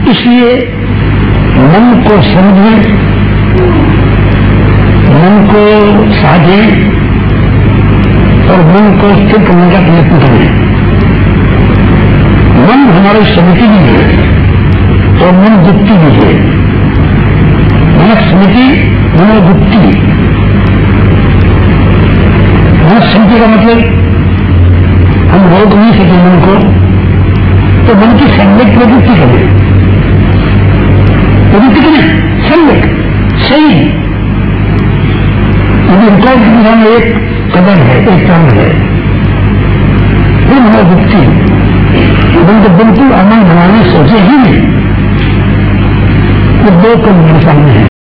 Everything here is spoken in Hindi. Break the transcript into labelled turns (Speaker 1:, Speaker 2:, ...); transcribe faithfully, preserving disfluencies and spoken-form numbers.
Speaker 1: इसलिए मन को समझें, मन को साधें और मन को स्थिर करने का प्रयत्न करें। मन हमारी समिति भी है और मन गुप्ति भी है। मन समिति, मन गुप्ति। मन समिति का मतलब हम रोक नहीं सके मन को, तो मन की सम्यक प्रवृत्ति करें। प्रवृत्ति करें सम्यक सही। रिकॉर्ड की दिशा में एक कदम है, एक काम है। फिर हमारी गुप्ति, मन को बिल्कुल अमन बनाने सोचे ही नहीं। वो दो कम मेरे सामने है।